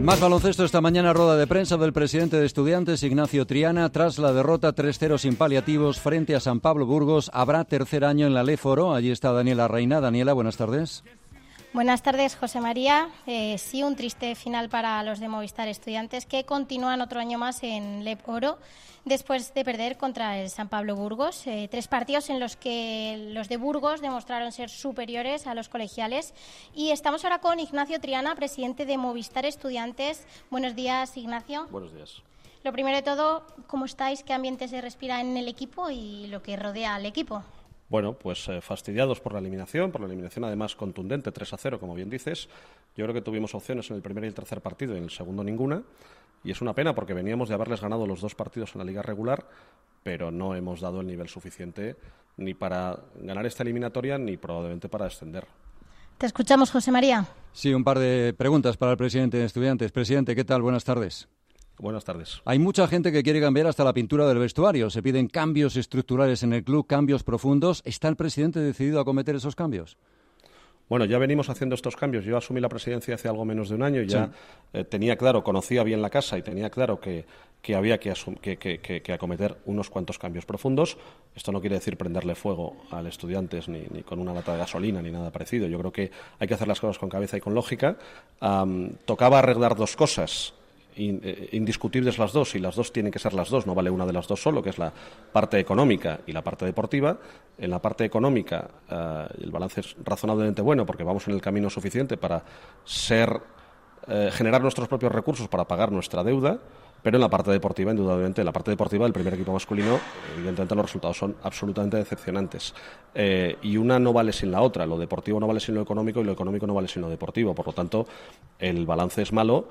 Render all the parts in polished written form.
Más baloncesto esta mañana, rueda de prensa del presidente de Estudiantes, Ignacio Triana. Tras la derrota 3-0 sin paliativos frente a San Pablo Burgos, habrá tercer año en la Leforo. Allí está Daniela Reina. Daniela, buenas tardes. Buenas tardes, José María. Sí, un triste final para los de Movistar Estudiantes, que continúan otro año más en Leforo después de perder contra el San Pablo Burgos. 3 partidos en los que los de Burgos demostraron ser superiores a los colegiales. Y estamos ahora con Ignacio Triana, presidente de Movistar Estudiantes. Buenos días, Ignacio. Buenos días. Lo primero de todo, ¿cómo estáis? ¿Qué ambiente se respira en el equipo y lo que rodea al equipo? Bueno, pues fastidiados por la eliminación además contundente, 3-0, como bien dices. Yo creo que tuvimos opciones en el primer y el tercer partido y en el segundo ninguna. Y es una pena porque veníamos de haberles ganado los 2 partidos en la liga regular, pero no hemos dado el nivel suficiente ni para ganar esta eliminatoria ni probablemente para ascender. Te escuchamos, José María. Sí, un par de preguntas para el presidente de Estudiantes. Presidente, ¿qué tal? Buenas tardes. Buenas tardes. Hay mucha gente que quiere cambiar hasta la pintura del vestuario. Se piden cambios estructurales en el club, cambios profundos. ¿Está el presidente decidido a acometer esos cambios? Bueno, ya venimos haciendo estos cambios. Yo asumí la presidencia hace algo menos de un año y ya tenía claro, conocía bien la casa y tenía claro que había que acometer unos cuantos cambios profundos. Esto no quiere decir prenderle fuego al Estudiantes ni con una lata de gasolina ni nada parecido. Yo creo que hay que hacer las cosas con cabeza y con lógica. Tocaba arreglar 2 cosas. Indiscutibles las 2, y las 2 tienen que ser las 2, no vale una de las 2 solo, que es la parte económica y la parte deportiva. En la parte económica el balance es razonablemente bueno porque vamos en el camino suficiente para generar nuestros propios recursos para pagar nuestra deuda, pero en la parte deportiva, indudablemente, en la parte deportiva del primer equipo masculino, evidentemente los resultados son absolutamente decepcionantes. Y una no vale sin la otra, lo deportivo no vale sin lo económico y lo económico no vale sin lo deportivo, por lo tanto el balance es malo.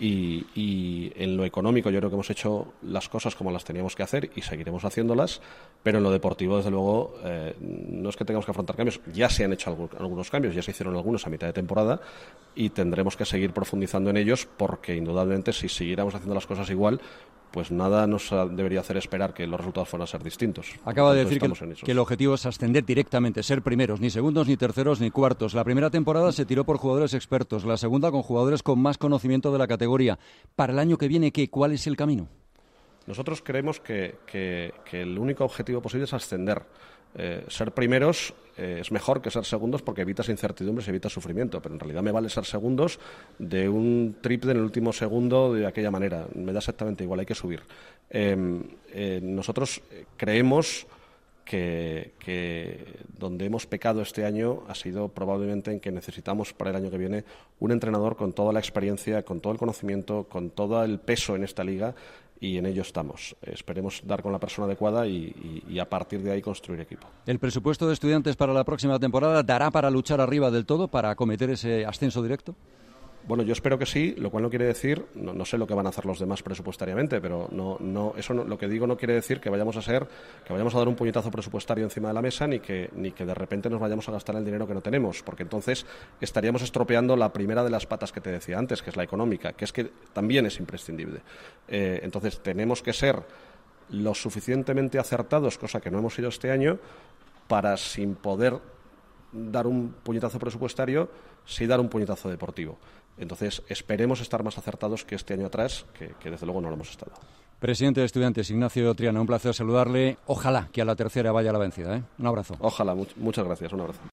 Y en lo económico yo creo que hemos hecho las cosas como las teníamos que hacer y seguiremos haciéndolas, pero en lo deportivo, desde luego, no es que tengamos que afrontar cambios. Ya se han hecho algunos cambios, ya se hicieron algunos a mitad de temporada y tendremos que seguir profundizando en ellos porque, indudablemente, si siguiéramos haciendo las cosas igual, pues nada nos debería hacer esperar que los resultados fueran a ser distintos. Acaba de decir que el objetivo es ascender directamente, ser primeros, ni segundos, ni terceros, ni cuartos. La primera temporada se tiró por jugadores expertos, la segunda con jugadores con más conocimiento de la categoría. Para el año que viene, ¿cuál es el camino? Nosotros creemos que el único objetivo posible es ascender. Ser primeros es mejor que ser segundos porque evitas incertidumbres y evitas sufrimiento, pero en realidad me vale ser segundos de un triple en el último segundo de aquella manera. Me da exactamente igual, hay que subir. Nosotros creemos que donde hemos pecado este año ha sido probablemente en que necesitamos para el año que viene un entrenador con toda la experiencia, con todo el conocimiento, con todo el peso en esta liga, y en ello estamos. Esperemos dar con la persona adecuada y a partir de ahí construir equipo. ¿El presupuesto de Estudiantes para la próxima temporada dará para luchar arriba del todo, para acometer ese ascenso directo? Bueno, yo espero que sí, lo cual no quiere decir, no sé lo que van a hacer los demás presupuestariamente, pero lo que digo no quiere decir que vayamos a dar un puñetazo presupuestario encima de la mesa ni que de repente nos vayamos a gastar el dinero que no tenemos, porque entonces estaríamos estropeando la primera de las patas que te decía antes, que es la económica, que es que también es imprescindible. Entonces tenemos que ser lo suficientemente acertados, cosa que no hemos sido este año, para, sin poder dar un puñetazo presupuestario, sí dar un puñetazo deportivo. Entonces, esperemos estar más acertados que este año atrás, que desde luego no lo hemos estado. Presidente de Estudiantes, Ignacio Triana, un placer saludarle. Ojalá que a la tercera vaya la vencida, ¿eh? Un abrazo. Ojalá, muchas gracias, un abrazo.